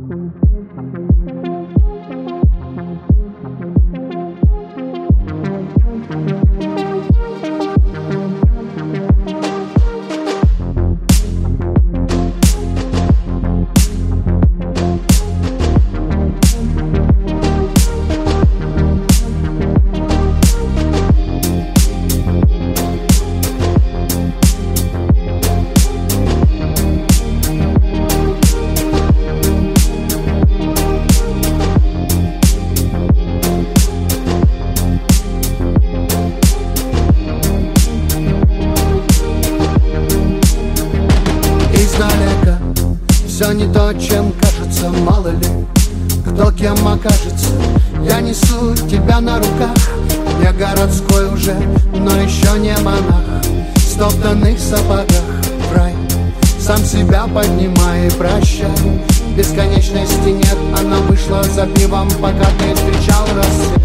Все не то, чем кажется, мало ли кто кем окажется. Я несу тебя на руках, я городской уже, но еще не монах. В стоптанных сапогах в рай, сам себя поднимай и прощай. Бесконечности нет, она вышла за пивом, пока ты встречал рассвет.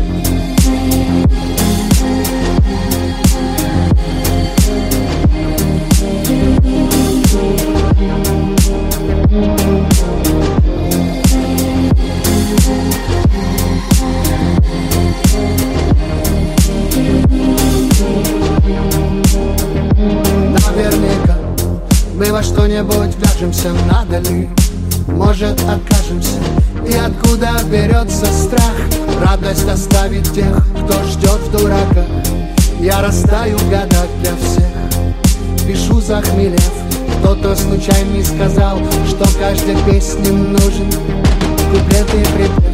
Наверняка мы во что-нибудь вяжемся, надо ли? Может, окажемся? И откуда берется страх? Радость оставит тех, кто ждет в дураках. Я растаю в годах для всех, пишу захмелев. Кто-то случайно сказал, что каждой песне нужен куплет и припев.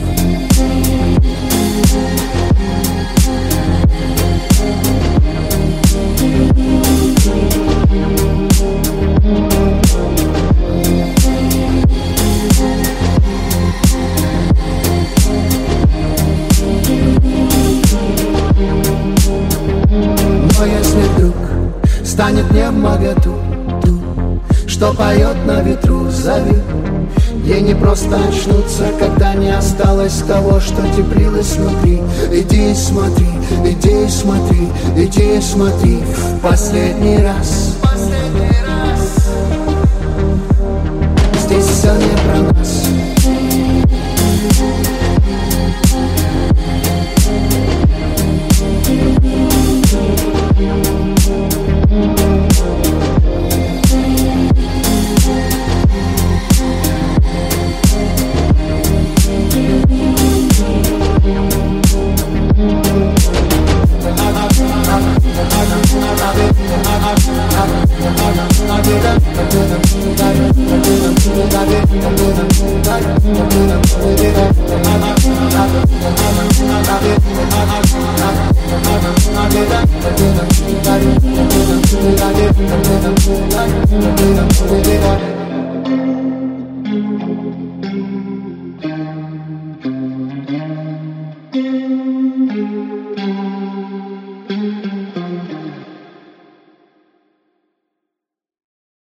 Но если вдруг станет невмоготу, что поет на ветру, зови. Ей не просто очнуться, когда не осталось того, что теплилось внутри. Иди и смотри, иди и смотри, иди и смотри в последний раз. Здесь все не про нас.